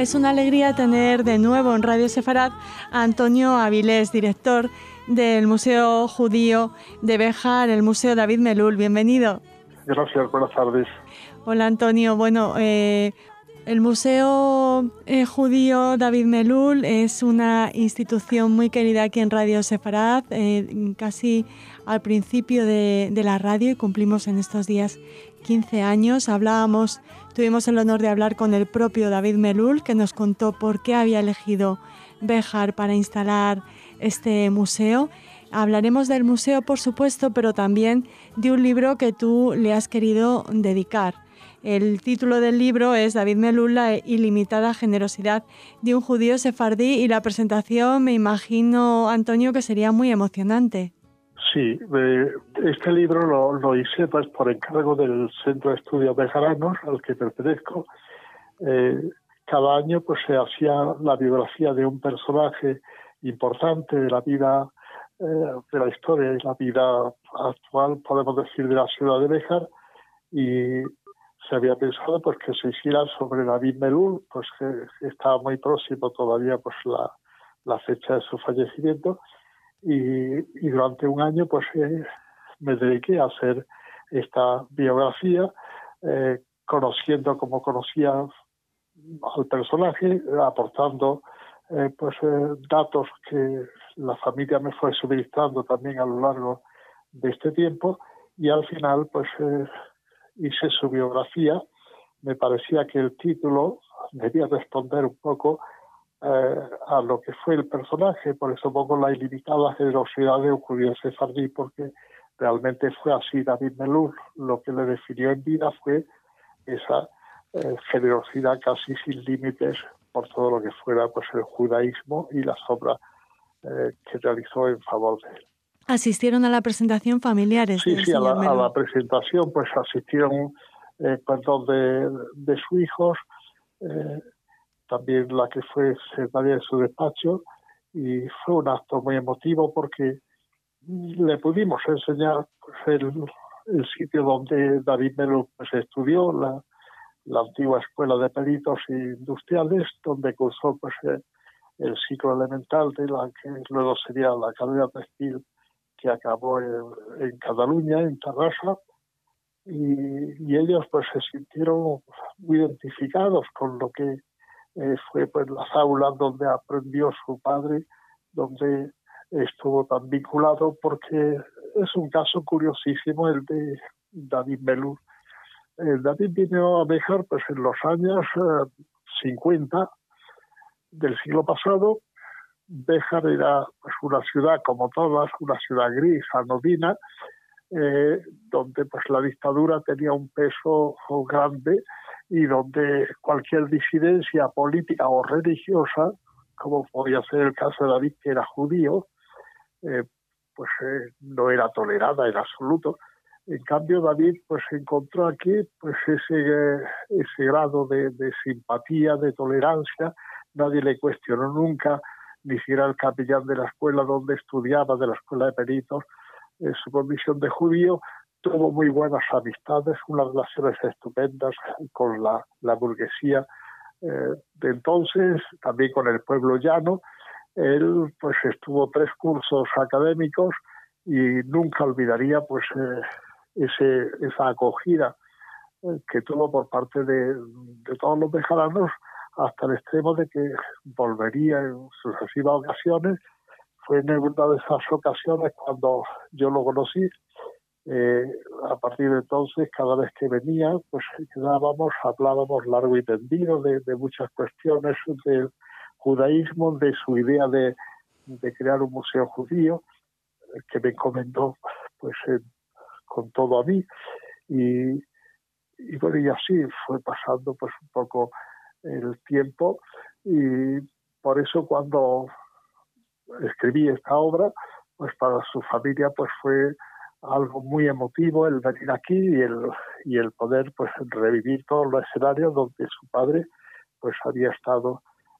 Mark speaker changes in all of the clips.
Speaker 1: Es una alegría tener de nuevo en Radio Sefarad a Antonio Avilés, director del Museo Judío de Béjar, el Museo David Melul. Bienvenido.
Speaker 2: Gracias, buenas tardes.
Speaker 1: Hola Antonio, bueno, el Museo Judío David Melul es una institución muy querida aquí en Radio Sefarad, casi al principio de la radio, y cumplimos en estos días 15 años. Tuvimos el honor de hablar con el propio David Melul, que nos contó por qué había elegido Béjar para instalar este museo. Hablaremos del museo, por supuesto, pero también de un libro que tú le has querido dedicar. El título del libro es David Melul, la ilimitada generosidad de un judío sefardí, y la presentación, me imagino, Antonio, que sería muy emocionante.
Speaker 2: Sí, este libro lo hice pues por encargo del Centro de Estudios Bejaranos, al que pertenezco. Cada año pues se hacía la biografía de un personaje importante de la vida, de la historia y la vida actual, podemos decir, de la ciudad de Béjar, y se había pensado pues que se hiciera sobre David Melul, pues que estaba muy próximo todavía pues la fecha de su fallecimiento, y durante un año pues me dediqué a hacer esta biografía, conociendo como conocía al personaje, aportando datos que la familia me fue suministrando también a lo largo de este tiempo, y al final pues hice su biografía. Me parecía que el título debía responder un poco a lo que fue el personaje, por eso pongo la ilimitada generosidad de un judío sefardí, porque realmente fue así. David Melul, lo que le definió en vida fue esa generosidad casi sin límites por todo lo que fuera pues el judaísmo y las obras que realizó en favor de él.
Speaker 1: ¿Asistieron a la presentación familiares?
Speaker 2: Sí, a la presentación pues asistieron pues dos de sus hijos, también la que fue secretaria de su despacho, y fue un acto muy emotivo porque le pudimos enseñar pues, el sitio donde David Melul pues, estudió, la antigua escuela de peritos industriales, donde cursó pues, el ciclo elemental de la que luego sería la carrera textil, que acabó en Cataluña, en Terrassa, y ellos pues se sintieron muy identificados con lo que fue pues las aulas donde aprendió su padre, donde estuvo tan vinculado, porque es un caso curiosísimo el de David Melul. David vino a Béjar pues en los años 50 del siglo pasado. Béjar era pues una ciudad como todas, una ciudad gris, anodina, donde pues la dictadura tenía un peso grande, y donde cualquier disidencia política o religiosa, como podía ser el caso de David, que era judío, no era tolerada en absoluto. En cambio, David pues encontró aquí pues ese grado de simpatía, de tolerancia. Nadie le cuestionó nunca, ni siquiera el capellán de la escuela donde estudiaba, de la escuela de peritos, su condición de judío. Tuvo muy buenas amistades, unas relaciones estupendas con la burguesía de entonces, también con el pueblo llano. Él pues estuvo 3 cursos académicos y nunca olvidaría pues esa acogida que tuvo por parte de todos los bejaranos, hasta el extremo de que volvería en sucesivas ocasiones. Fue en una de esas ocasiones cuando yo lo conocí. A partir de entonces, cada vez que venía, pues quedábamos, hablábamos largo y tendido de muchas cuestiones del judaísmo, de su idea de crear un museo judío, que me encomendó pues con todo a mí, y bueno, y así fue pasando pues un poco el tiempo, y por eso cuando escribí esta obra, pues para su familia pues fue algo muy emotivo el venir aquí y el poder pues revivir todos los escenarios donde su padre pues había estado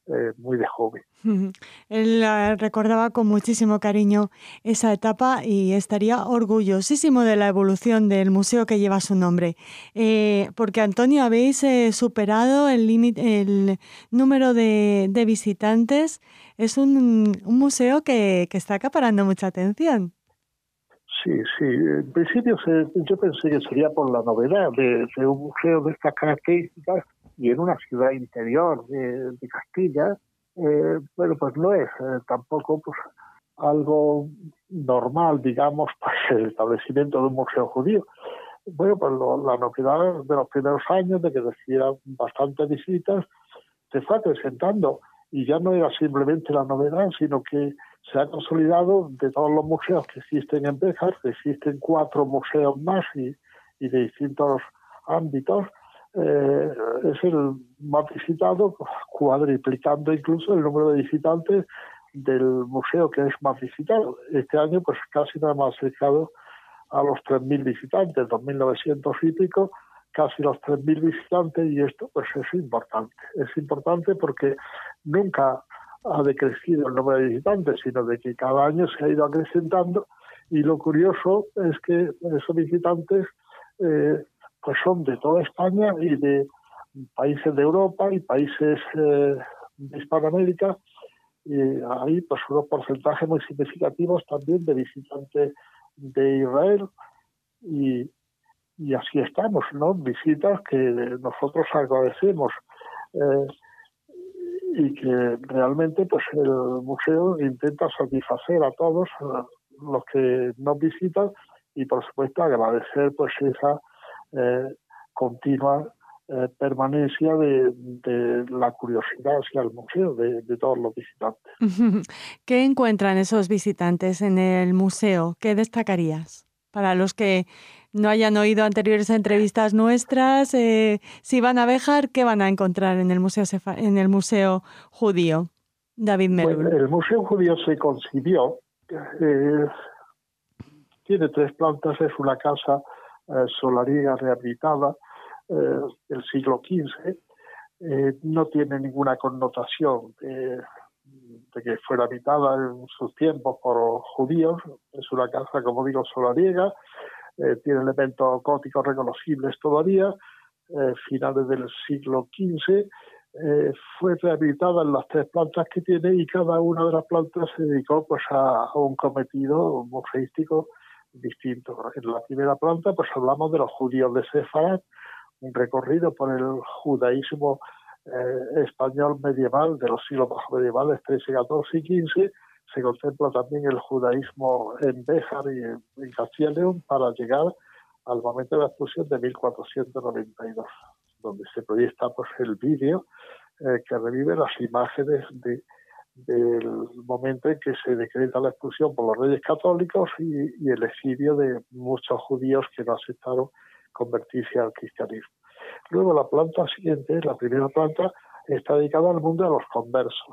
Speaker 2: muy de joven.
Speaker 1: Él recordaba con muchísimo cariño esa etapa y estaría orgullosísimo de la evolución del museo que lleva su nombre. Porque, Antonio, habéis superado el número de visitantes. Es un museo que está acaparando mucha atención.
Speaker 2: Sí, sí. En principio yo pensé que sería por la novedad de un museo de estas características y en una ciudad interior de Castilla. Bueno, pues no es tampoco pues algo normal, digamos, pues el establecimiento de un museo judío. Bueno, pues la novedad de los primeros años, de que recibieran bastantes visitas, se fue presentando y ya no era simplemente la novedad, sino que se ha consolidado de todos los museos que existen en Béjar, que existen 4 museos más y de distintos ámbitos. Es el más visitado, cuadriplicando incluso el número de visitantes del museo que es más visitado. Este año pues casi nos hemos acercado a los 3.000 visitantes, 2.900 y pico, casi los 3.000 visitantes, y esto pues es importante. Es importante porque nunca ha decrecido el número de visitantes, sino de que cada año se ha ido acrecentando, y lo curioso es que esos visitantes pues son de toda España y de países de Europa y países de Hispanoamérica, y hay pues unos porcentajes muy significativos también de visitantes de Israel, y así estamos, ¿no? Visitas que nosotros agradecemos y que realmente pues el museo intenta satisfacer a todos los que nos visitan, y por supuesto agradecer pues esa continua permanencia de la curiosidad hacia el museo de todos los visitantes.
Speaker 1: ¿Qué encuentran esos visitantes en el museo? ¿Qué destacarías? Para los que no hayan oído anteriores entrevistas nuestras, si van a Béjar, ¿qué van a encontrar en el museo judío? David Melul.
Speaker 2: Bueno, el museo judío se concibió, tiene 3 plantas, es una casa solariega rehabilitada del siglo XV, no tiene ninguna connotación de que fuera habitada en sus tiempos por judíos. Es una casa, como digo, solariega, tiene elementos góticos reconocibles todavía, finales del siglo XV. Fue rehabilitada en las 3 plantas que tiene, y cada una de las plantas se dedicó pues a un cometido museístico distinto. En la primera planta pues hablamos de los judíos de Sefarad, un recorrido por el judaísmo español medieval de los siglos medievales 13, 14 y 15. Se contempla también el judaísmo en Béjar y en Castilla y León, para llegar al momento de la expulsión de 1492, donde se proyecta pues el vídeo que revive las imágenes del momento en que se decreta la expulsión por los reyes católicos y el exilio de muchos judíos que no aceptaron convertirse al cristianismo. Luego la planta siguiente, la primera planta, está dedicada al mundo de los conversos.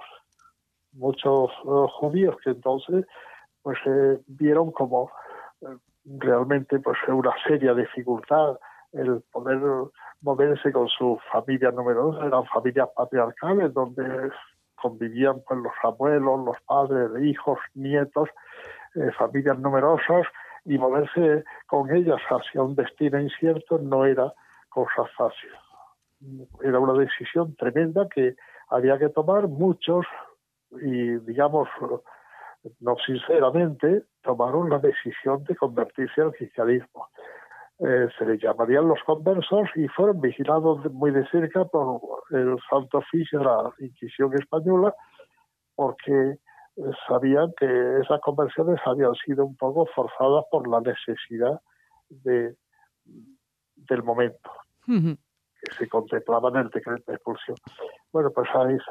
Speaker 2: Muchos judíos que entonces pues vieron como realmente pues una seria dificultad el poder moverse con sus familias numerosas. Eran familias patriarcales donde convivían pues los abuelos, los padres, hijos, nietos, familias numerosas, y moverse con ellas hacia un destino incierto no era cosa fácil. Era una decisión tremenda que había que tomar muchos, y digamos, no sinceramente, tomaron la decisión de convertirse al cristianismo. Se les llamarían los conversos, y fueron vigilados muy de cerca por el Santo Oficio de la Inquisición española, porque sabían que esas conversiones habían sido un poco forzadas por la necesidad del momento que se contemplaba en el decreto de expulsión. Bueno, pues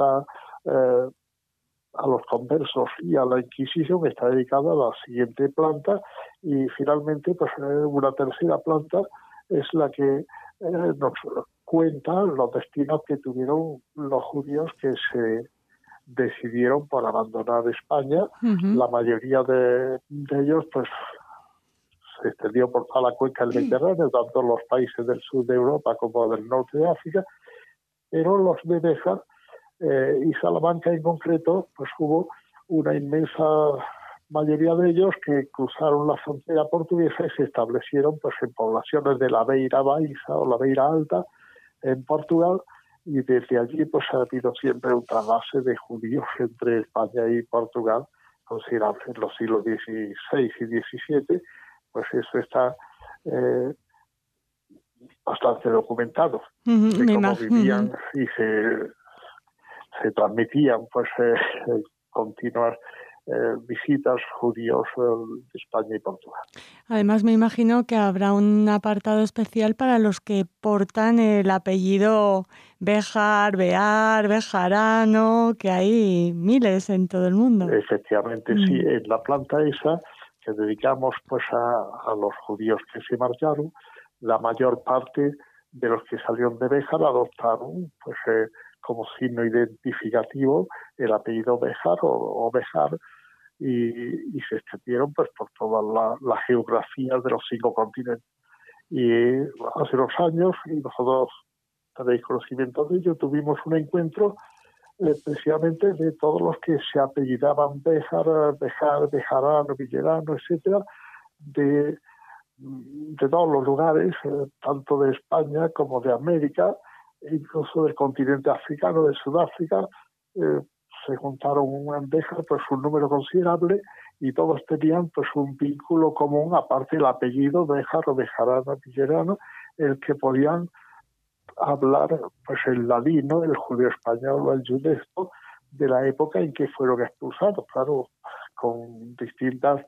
Speaker 2: a los conversos y a la Inquisición está dedicada la siguiente planta, y finalmente pues una tercera planta es la que nos cuenta los destinos que tuvieron los judíos que se decidieron por abandonar España. La mayoría de ellos pues se extendió por toda la cuenca del Mediterráneo, tanto los países del sur de Europa como del norte de África, pero los de Béjar y Salamanca en concreto, pues hubo una inmensa mayoría de ellos que cruzaron la frontera portuguesa y se establecieron pues en poblaciones de la Beira Baixa o la Beira Alta en Portugal, y desde allí pues ha habido siempre un trasvase de judíos entre España y Portugal considerable. En los siglos XVI y XVII, pues eso está bastante documentado, de cómo vivían y se transmitían pues continuas visitas judíos de España y Portugal.
Speaker 1: Además, me imagino que habrá un apartado especial para los que portan el apellido Béjar, Bear, Bejarano, que hay miles en todo el mundo.
Speaker 2: Efectivamente, sí, en la planta esa que dedicamos pues a los judíos que se marcharon, la mayor parte de los que salieron de Béjar adoptaron pues como signo identificativo el apellido Béjar o Béjar, y se extendieron pues por toda la geografía de los 5 continentes. Y hace unos años, y nosotros tenéis conocimiento de ello, tuvimos un encuentro precisamente de todos los que se apellidaban Béjar, Bejarano, Villerano, etcétera, de todos los lugares, tanto de España como de América, incluso del continente africano, de Sudáfrica. Se juntaron en Béjar pues un número considerable, y todos tenían pues un vínculo común, aparte del apellido Béjar o Bejarano, Villerano, el que podían hablar pues el ladino, el judío español o el yudesco de la época en que fueron expulsados, claro, con distintas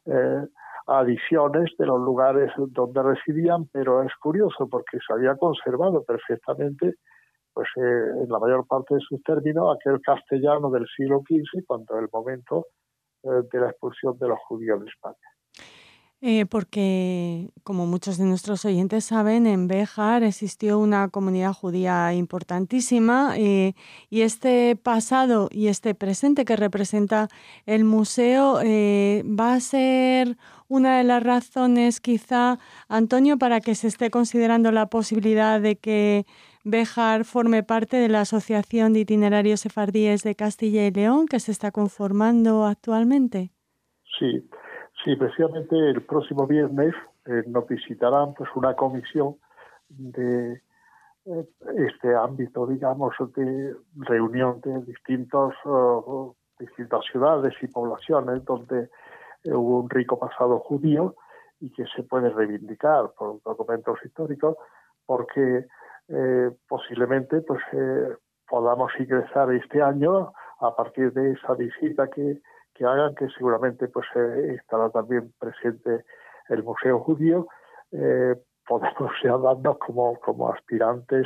Speaker 2: adiciones de los lugares donde residían, pero es curioso porque se había conservado perfectamente pues en la mayor parte de sus términos aquel castellano del siglo XV, cuando el momento de la expulsión de los judíos de España.
Speaker 1: Porque, como muchos de nuestros oyentes saben, en Béjar existió una comunidad judía importantísima, y este pasado y este presente que representa el museo va a ser una de las razones, quizá, Antonio, para que se esté considerando la posibilidad de que Béjar forme parte de la Asociación de Itinerarios Sefardíes de Castilla y León, que se está conformando actualmente.
Speaker 2: Sí, precisamente el próximo viernes nos visitarán pues una comisión de este ámbito, digamos, de reunión de distintas ciudades y poblaciones donde hubo un rico pasado judío y que se puede reivindicar por documentos históricos, porque posiblemente pues podamos ingresar este año a partir de esa visita que hagan, que seguramente pues estará también presente el Museo Judío. Podemos ya darnos como aspirantes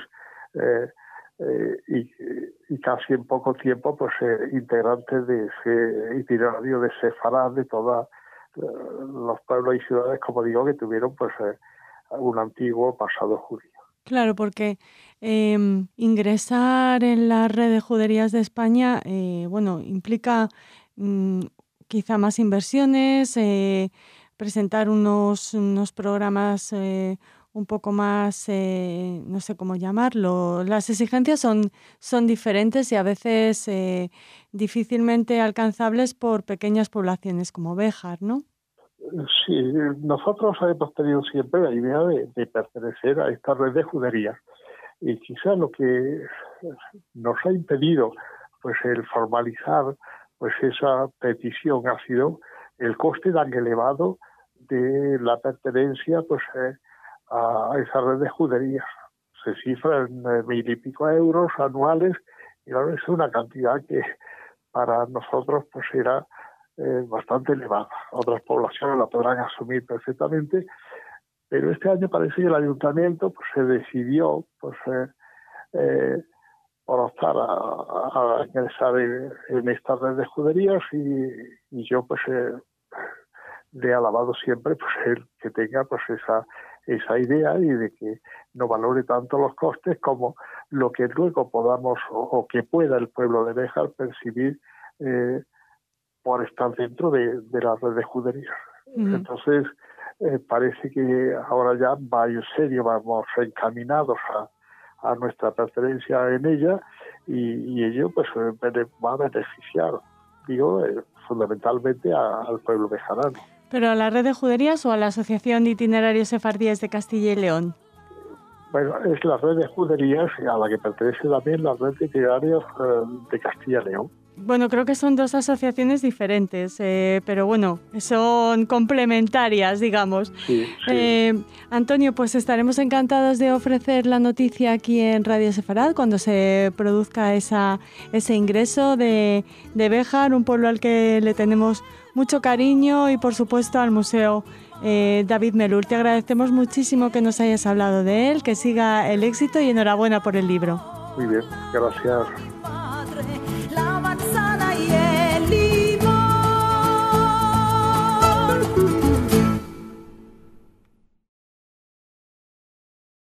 Speaker 2: y casi en poco tiempo pues integrantes de ese itinerario de Sefarad, de todos los pueblos y ciudades, como digo, que tuvieron pues un antiguo pasado judío.
Speaker 1: Claro, porque ingresar en la red de juderías de España, implica quizá más inversiones, presentar unos programas un poco más, no sé cómo llamarlo. Las exigencias son diferentes y a veces difícilmente alcanzables por pequeñas poblaciones como Béjar, ¿no?
Speaker 2: Sí, nosotros hemos tenido siempre la idea de pertenecer a esta red de juderías, y quizá lo que nos ha impedido pues el formalizar pues esa petición ha sido el coste tan elevado de la pertenencia pues a esa red de juderías. Se cifra en 1.000 y pico euros anuales, y claro, es una cantidad que para nosotros pues era bastante elevada. Otras poblaciones la podrán asumir perfectamente, pero este año parece que el ayuntamiento pues se decidió pues por optar a ingresar en esta red de juderías, y yo pues le he alabado siempre pues el que tenga pues esa idea, y de que no valore tanto los costes como lo que luego podamos o que pueda el pueblo de Béjar percibir por estar dentro de la red de juderías. Entonces parece que ahora ya va en serio, vamos encaminados a nuestra pertenencia en ella y ello pues va a beneficiar, digo, fundamentalmente al pueblo bejarano.
Speaker 1: ¿Pero a la red de juderías o a la Asociación de Itinerarios Sefardíes de Castilla y León?
Speaker 2: Bueno, es la red de juderías a la que pertenece también la red de itinerarios de Castilla y León.
Speaker 1: Bueno, creo que son dos asociaciones diferentes, pero bueno, son complementarias, digamos.
Speaker 2: Sí, sí.
Speaker 1: Antonio, pues estaremos encantados de ofrecer la noticia aquí en Radio Sefarad cuando se produzca ese ingreso de Béjar, un pueblo al que le tenemos mucho cariño, y por supuesto al Museo David Melúl. Te agradecemos muchísimo que nos hayas hablado de él, que siga el éxito y enhorabuena por el libro.
Speaker 2: Muy bien, gracias.